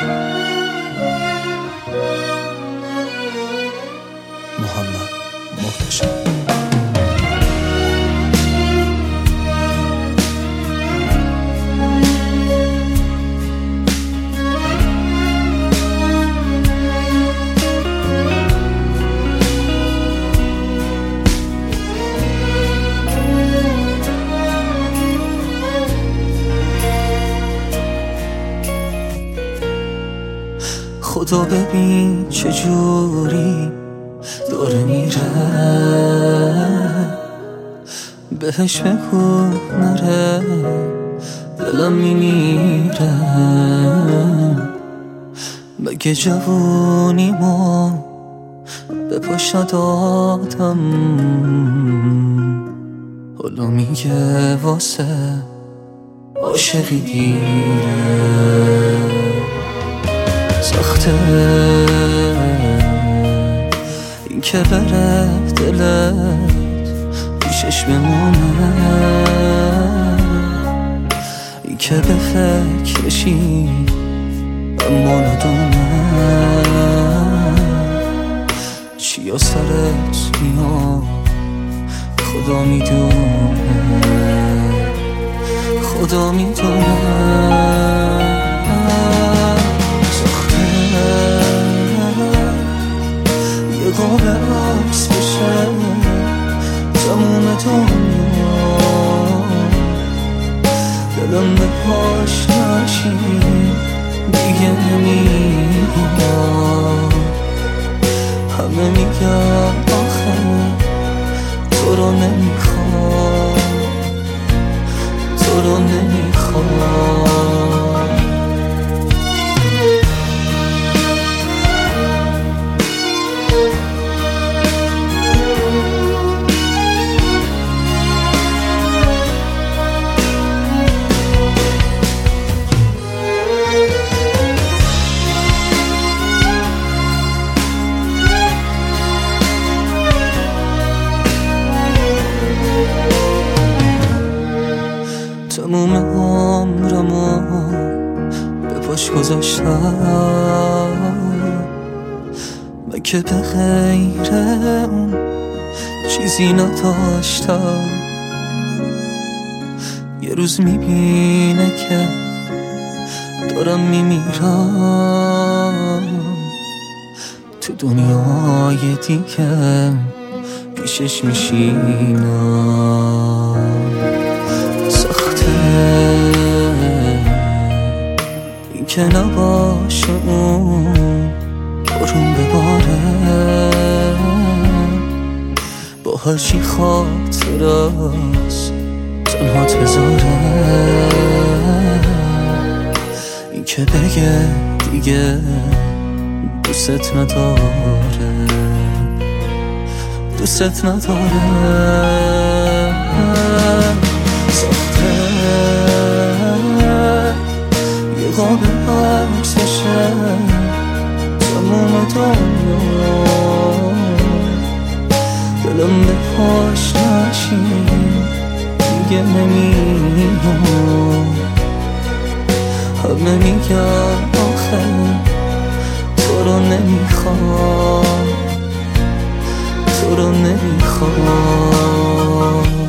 محمد محتشم. خدا ببین چجوری داره میره، بهش بگو نره، دلم میمیره. مگه جوونیمو به پاش ندادم، حالا میگه واسه عاشقی دیره. سخته این که بره دلت پیشش بمونه، این که به فکرشی اما ندونه چیا سرت میاد. خدا میدونه، خدا میدونه. یه قاب عکس بشه تموم دنیا، دلم به پاش نشی دیگه نمیاد. همه میگن آخه تو رو نمیخوام، تو رو نمیخوام. تموم عمرمو به پاش گذاشتم، مگه به غیر اون چیزی نداشتم. یه روز میبینه که دارم میمیرم، تو دنیای دیگه پیشش میشینم. این که نباشه اون بارون بباره، با هرچی خاطر است تنها تزاره. این که بگه دیگه دوست نداره، دوست نداره. یه قاب عکس بشه تموم دنیا، دلم به پاش نشی دیگه نمیاد. همه میگن آخه تو رو نمیخوام، تو رو نمیخوام.